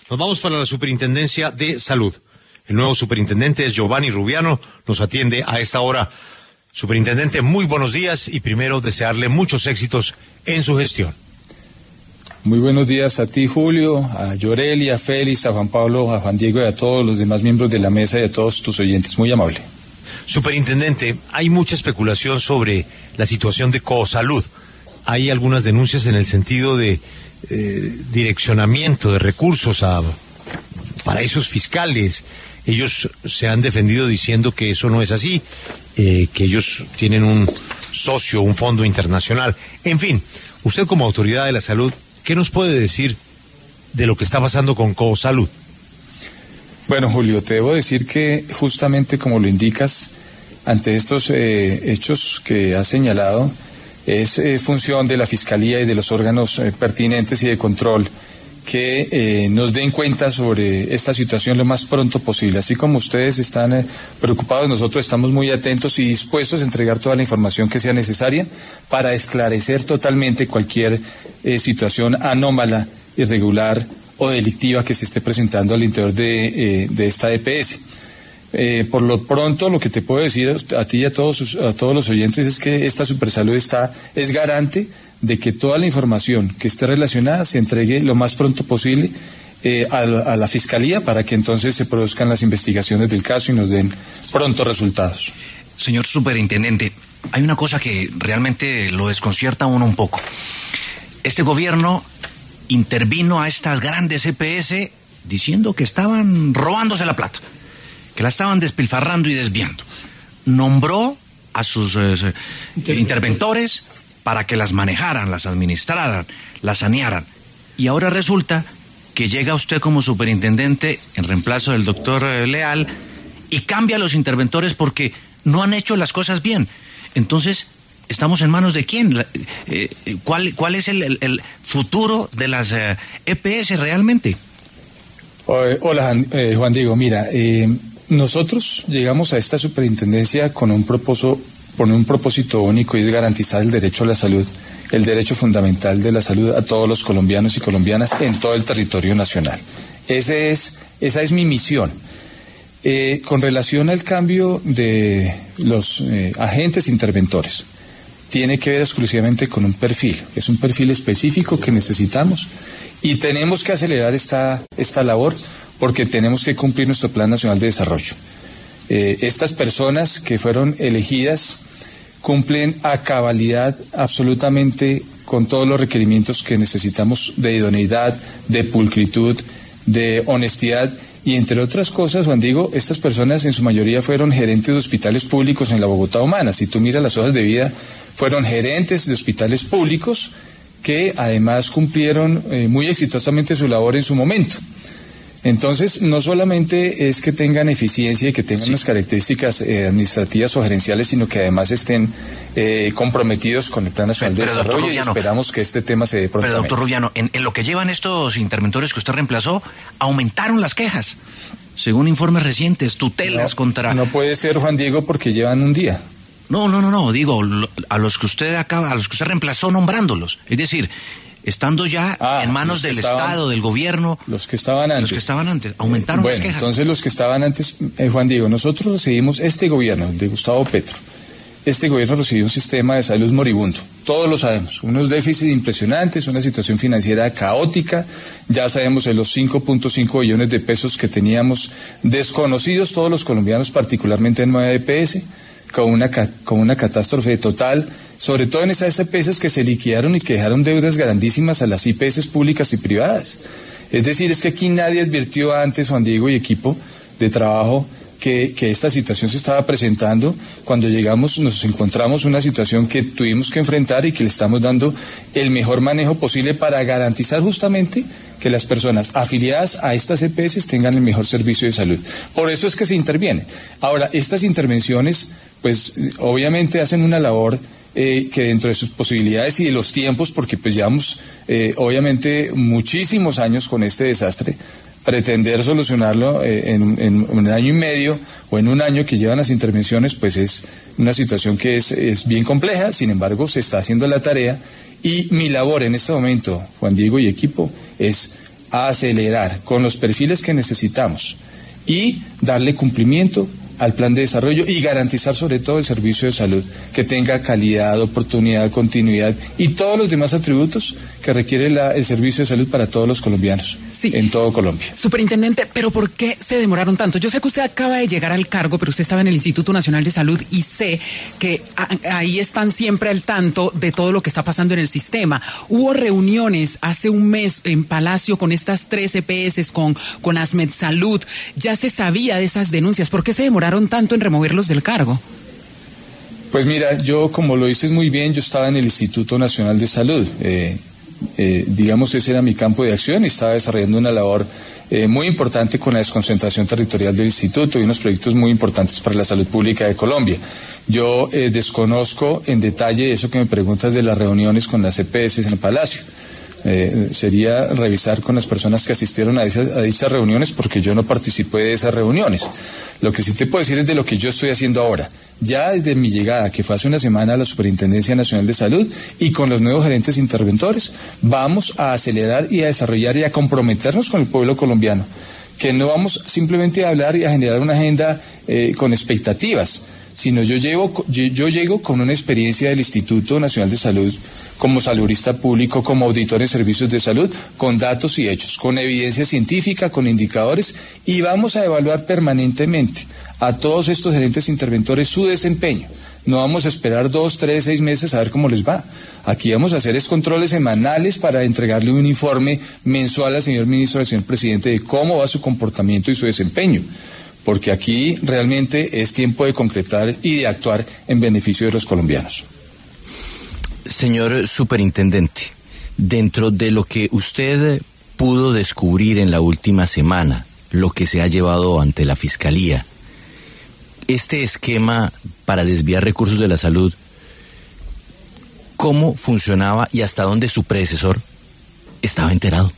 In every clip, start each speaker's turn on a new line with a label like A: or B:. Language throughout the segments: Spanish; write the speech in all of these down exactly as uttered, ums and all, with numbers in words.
A: Nos vamos para la Superintendencia de Salud. El nuevo superintendente es Giovanni Rubiano, nos atiende a esta hora. Superintendente, muy buenos días y primero desearle muchos éxitos en su gestión.
B: Muy buenos días a ti, Julio, a Yoreli, a Félix, a Juan Pablo, a Juan Diego y a todos los demás miembros de la mesa y a todos tus oyentes. Muy amable.
A: Superintendente, hay mucha especulación sobre la situación de Cosalud. Hay algunas denuncias en el sentido de eh, direccionamiento de recursos a paraísos fiscales. Ellos se han defendido diciendo que eso no es así, eh, que ellos tienen un socio, un fondo internacional. En fin, usted como autoridad de la salud, ¿qué nos puede decir de lo que está pasando con Cosalud?
B: Bueno, Julio, te debo decir que justamente como lo indicas, ante estos eh, hechos que has señalado, es eh, función de la Fiscalía y de los órganos eh, pertinentes y de control que eh, nos den cuenta sobre esta situación lo más pronto posible. Así como ustedes están eh, preocupados, nosotros estamos muy atentos y dispuestos a entregar toda la información que sea necesaria para esclarecer totalmente cualquier eh, situación anómala, irregular o delictiva que se esté presentando al interior de, eh, de esta E P S. Eh, por lo pronto, lo que te puedo decir a ti y a todos, a todos los oyentes es que esta Supersalud está, es garante de que toda la información que esté relacionada se entregue lo más pronto posible eh, a, a la Fiscalía para que entonces se produzcan las investigaciones del caso y nos den pronto resultados.
C: Señor Superintendente, hay una cosa que realmente lo desconcierta a uno un poco. Este gobierno intervino a estas grandes E P S diciendo que estaban robándose la plata, que la estaban despilfarrando y desviando. Nombró a sus eh, interventores para que las manejaran, las administraran, las sanearan. Y ahora resulta que llega usted como superintendente en reemplazo del doctor eh, Leal y cambia a los interventores porque no han hecho las cosas bien. Entonces, ¿estamos en manos de quién? La, eh, ¿cuál, ¿Cuál es el, el, el futuro de las eh, E P S realmente?
B: Hola, eh, Juan Diego. Mira, eh, nosotros llegamos a esta superintendencia con un propósito, con un propósito único y es garantizar el derecho a la salud, el derecho fundamental de la salud a todos los colombianos y colombianas en todo el territorio nacional. Ese es, esa es mi misión. Eh, con relación al cambio de los eh, agentes interventores, tiene que ver exclusivamente con un perfil, es un perfil específico que necesitamos y tenemos que acelerar esta, esta labor porque tenemos que cumplir nuestro Plan Nacional de Desarrollo. Eh, estas personas que fueron elegidas cumplen a cabalidad absolutamente con todos los requerimientos que necesitamos de idoneidad, de pulcritud, de honestidad y entre otras cosas, Juan Diego, estas personas en su mayoría fueron gerentes de hospitales públicos en la Bogotá humana. Si tú miras las hojas de vida, fueron gerentes de hospitales públicos que además cumplieron eh, muy exitosamente su labor en su momento. Entonces, no solamente es que tengan eficiencia y que tengan sí. unas características eh, administrativas o gerenciales, sino que además estén eh, comprometidos con el Plan Nacional pero, de pero, Desarrollo Rubiano, y esperamos que este tema se dé prontamente.
C: Pero, doctor Rubiano, en, en lo que llevan estos interventores que usted reemplazó, aumentaron las quejas. Según informes recientes, tutelas
B: no,
C: contra...
B: No puede ser, Juan Diego, porque llevan un día.
C: No, no, no, no, digo, a los que usted acaba, a los que usted reemplazó nombrándolos. Es decir, estando ya ah, en manos del estaban, Estado, del gobierno.
B: Los que estaban antes.
C: Los que estaban antes, aumentaron
B: eh, bueno,
C: las quejas.
B: Entonces los que estaban antes, eh, Juan Diego, nosotros recibimos este gobierno, el de Gustavo Petro. Este gobierno recibió un sistema de salud moribundo, todos lo sabemos, unos déficits impresionantes, una situación financiera caótica, ya sabemos de los cinco punto cinco billones de pesos que teníamos desconocidos todos los colombianos, particularmente en nueva E P S, con una, con una catástrofe total, sobre todo en esas E P S que se liquidaron y que dejaron deudas grandísimas a las I P S públicas y privadas. Es decir, es que aquí nadie advirtió antes, Juan Diego y equipo de trabajo, que, que esta situación se estaba presentando. Cuando llegamos nos encontramos una situación que tuvimos que enfrentar y que le estamos dando el mejor manejo posible para garantizar justamente que las personas afiliadas a estas E P S tengan el mejor servicio de salud. Por eso es que se interviene. Ahora, estas intervenciones, pues obviamente hacen una labor eh, que dentro de sus posibilidades y de los tiempos, porque pues llevamos eh, obviamente muchísimos años con este desastre, pretender solucionarlo eh, en, en, en un año y medio o en un año que llevan las intervenciones, pues es una situación que es, es bien compleja. Sin embargo, se está haciendo la tarea y mi labor en este momento, Juan Diego y equipo, es a acelerar con los perfiles que necesitamos y darle cumplimiento al plan de desarrollo y garantizar sobre todo el servicio de salud que tenga calidad, oportunidad, continuidad y todos los demás atributos que requiere la, el servicio de salud para todos los colombianos, sí, en todo Colombia.
D: Superintendente, ¿pero por qué se demoraron tanto? Yo sé que usted acaba de llegar al cargo, pero usted estaba en el Instituto Nacional de Salud y sé que a, ahí están siempre al tanto de todo lo que está pasando en el sistema. Hubo reuniones hace un mes en Palacio con estas tres E P S, con, con Asmed Salud. Ya se sabía de esas denuncias. ¿Por qué se demoraron tanto en removerlos del cargo?
B: Pues mira, yo, como lo dices muy bien, yo estaba en el Instituto Nacional de Salud. Eh, eh, digamos, ese era mi campo de acción y estaba desarrollando una labor eh, muy importante con la desconcentración territorial del instituto y unos proyectos muy importantes para la salud pública de Colombia. Yo eh, desconozco en detalle eso que me preguntas de las reuniones con las E P S en el Palacio. Eh, sería revisar con las personas que asistieron a, esas, a dichas reuniones, porque yo no participé de esas reuniones. Lo que sí te puedo decir es de lo que yo estoy haciendo ahora. Ya desde mi llegada, que fue hace una semana a la Superintendencia Nacional de Salud, y con los nuevos gerentes interventores, vamos a acelerar y a desarrollar y a comprometernos con el pueblo colombiano, que no vamos simplemente a hablar y a generar una agenda eh, con expectativas, sino yo llevo, yo, yo llego con una experiencia del Instituto Nacional de Salud como saludista público, como auditor en servicios de salud, con datos y hechos, con evidencia científica, con indicadores, y vamos a evaluar permanentemente a todos estos gerentes interventores su desempeño. No vamos a esperar dos, tres, seis meses a ver cómo les va. Aquí vamos a hacer es controles semanales para entregarle un informe mensual al señor ministro, al señor presidente, de cómo va su comportamiento y su desempeño. Porque aquí realmente es tiempo de concretar y de actuar en beneficio de los colombianos.
C: Señor Superintendente, dentro de lo que usted pudo descubrir en la última semana, lo que se ha llevado ante la Fiscalía, este esquema para desviar recursos de la salud, ¿cómo funcionaba y hasta dónde su predecesor estaba enterado?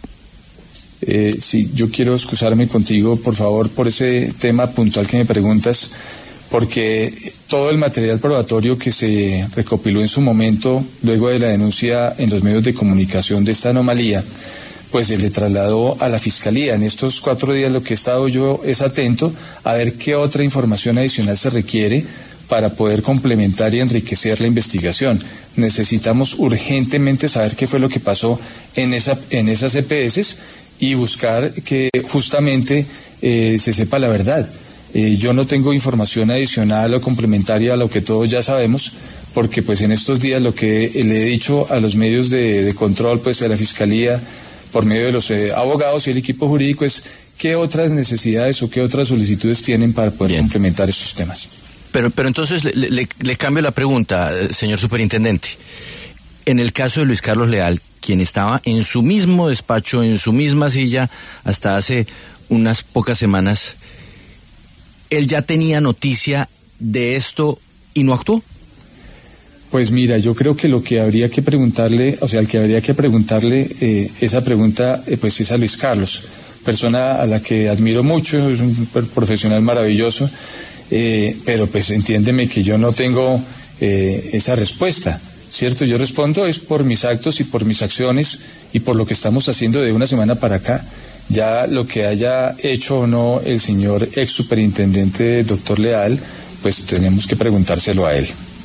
B: Eh, sí, yo quiero excusarme contigo, por favor, por ese tema puntual que me preguntas, porque todo el material probatorio que se recopiló en su momento, luego de la denuncia en los medios de comunicación de esta anomalía, pues se le trasladó a la Fiscalía. En estos cuatro días lo que he estado yo es atento a ver qué otra información adicional se requiere para poder complementar y enriquecer la investigación. Necesitamos urgentemente saber qué fue lo que pasó en, esa, en esas E P S y buscar que justamente eh, se sepa la verdad. Eh, yo no tengo información adicional o complementaria a lo que todos ya sabemos, porque pues en estos días lo que le he dicho a los medios de, de control, pues a la Fiscalía, por medio de los eh, abogados y el equipo jurídico, es qué otras necesidades o qué otras solicitudes tienen para poder Bien. complementar estos temas.
C: Pero, pero entonces le, le, le cambio la pregunta, señor Superintendente. En el caso de Luis Carlos Leal, quien estaba en su mismo despacho, en su misma silla, hasta hace unas pocas semanas, ¿él ya tenía noticia de esto y no actuó?
B: Pues mira, yo creo que lo que habría que preguntarle, o sea, el que habría que preguntarle eh, esa pregunta, eh, pues es a Luis Carlos, persona a la que admiro mucho, es un profesional maravilloso, eh, pero pues entiéndeme que yo no tengo eh, esa respuesta, ¿cierto? Yo respondo es por mis actos y por mis acciones y por lo que estamos haciendo de una semana para acá. Ya lo que haya hecho o no el señor ex superintendente doctor Leal, pues tenemos que preguntárselo a él.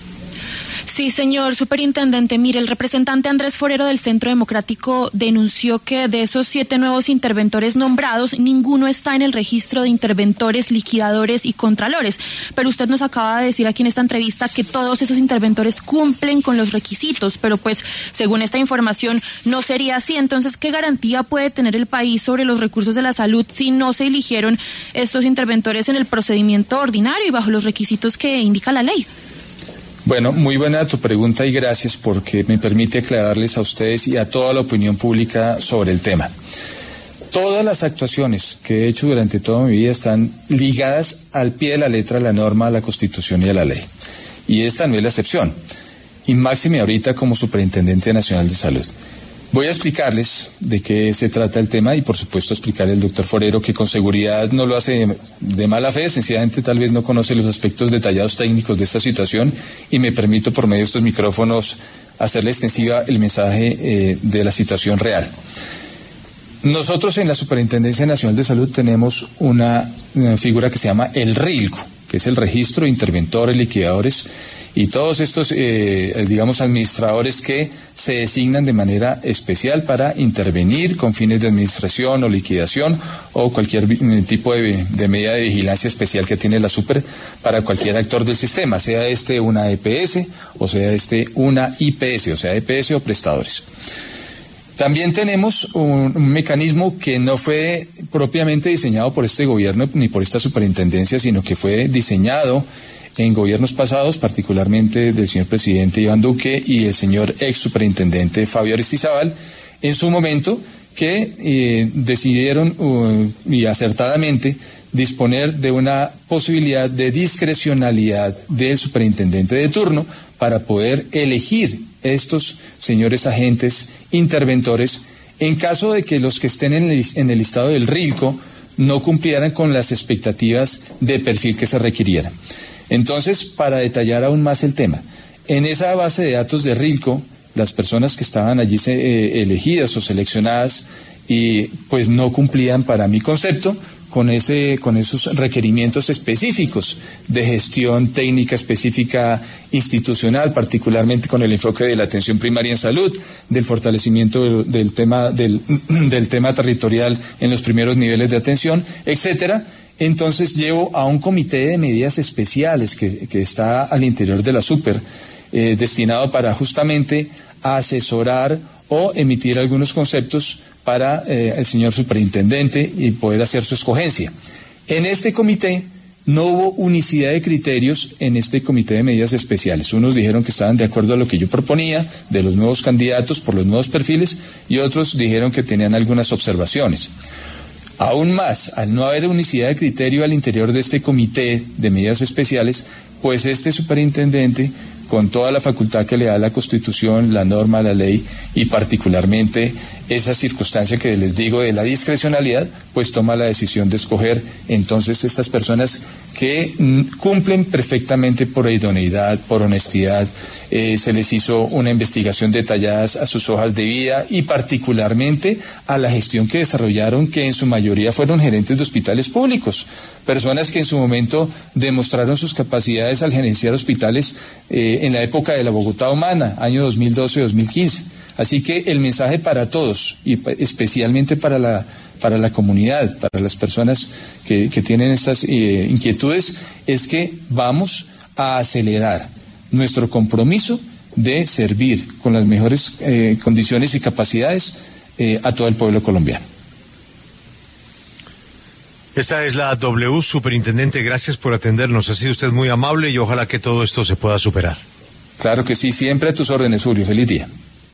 E: Sí, señor superintendente, mire, el representante Andrés Forero del Centro Democrático denunció que de esos siete nuevos interventores nombrados, ninguno está en el registro de interventores, liquidadores y contralores. Pero usted nos acaba de decir aquí en esta entrevista que todos esos interventores cumplen con los requisitos, pero pues según esta información no sería así. Entonces, ¿qué garantía puede tener el país sobre los recursos de la salud si no se eligieron estos interventores en el procedimiento ordinario y bajo los requisitos que indica la ley?
B: Bueno, muy buena tu pregunta y gracias porque me permite aclararles a ustedes y a toda la opinión pública sobre el tema. Todas las actuaciones que he hecho durante toda mi vida están ligadas al pie de la letra a la norma, a la Constitución y a la ley. Y esta no es la excepción. Y máxime ahorita como Superintendente Nacional de Salud. Voy a explicarles de qué se trata el tema y por supuesto explicarle al doctor Forero que con seguridad no lo hace de, de mala fe, sencillamente tal vez no conoce los aspectos detallados técnicos de esta situación y me permito por medio de estos micrófonos hacerle extensiva el mensaje eh, de la situación real. nosotros en la Superintendencia Nacional de Salud tenemos una, una figura que se llama el RILCO, que es el Registro de Interventores, Liquidadores y todos estos, eh, digamos, administradores que se designan de manera especial para intervenir con fines de administración o liquidación o cualquier tipo de, de medida de vigilancia especial que tiene la Super para cualquier actor del sistema, sea este una E P S o sea este una I P S, o sea E P S o prestadores. También tenemos un, un mecanismo que no fue propiamente diseñado por este gobierno ni por esta superintendencia, sino que fue diseñado en gobiernos pasados, particularmente del señor presidente Iván Duque y el señor ex superintendente Fabio Aristizábal, en su momento, que eh, decidieron uh, y acertadamente disponer de una posibilidad de discrecionalidad del superintendente de turno para poder elegir estos señores agentes interventores en caso de que los que estén en el, en el listado del RILCO no cumplieran con las expectativas de perfil que se requirieran. Entonces, para detallar aún más el tema, en esa base de datos de RILCO, las personas que estaban allí eh, elegidas o seleccionadas y pues no cumplían, para mi concepto, con ese con esos requerimientos específicos de gestión técnica específica institucional, particularmente con el enfoque de la atención primaria en salud, del fortalecimiento del, del tema del, del tema territorial en los primeros niveles de atención, etcétera. Entonces llevo a un comité de medidas especiales que, que está al interior de la Super, eh, destinado para justamente asesorar o emitir algunos conceptos para eh, el señor superintendente y poder hacer su escogencia. En este comité no hubo unicidad de criterios en este comité de medidas especiales. Unos dijeron que estaban de acuerdo a lo que yo proponía, de los nuevos candidatos por los nuevos perfiles, y otros dijeron que tenían algunas observaciones. Aún más, al no haber unicidad de criterio al interior de este comité de medidas especiales, pues este superintendente, con toda la facultad que le da la Constitución, la norma, la ley y particularmente esa circunstancia que les digo de la discrecionalidad, pues toma la decisión de escoger entonces estas personas que mm, cumplen perfectamente por idoneidad, por honestidad, eh, se les hizo una investigación detallada a sus hojas de vida y particularmente a la gestión que desarrollaron, que en su mayoría fueron gerentes de hospitales públicos, personas que en su momento demostraron sus capacidades al gerenciar hospitales eh, en la época de la Bogotá humana, año dos mil doce dos mil quince. Así que el mensaje para todos y especialmente para la para la comunidad, para las personas que, que tienen estas eh, inquietudes, es que vamos a acelerar nuestro compromiso de servir con las mejores eh, condiciones y capacidades eh, a todo el pueblo colombiano.
A: Esta es la W, superintendente, gracias por atendernos, ha sido usted muy amable y ojalá que todo esto se pueda superar.
B: Claro que sí, siempre a tus órdenes, Julio, feliz día.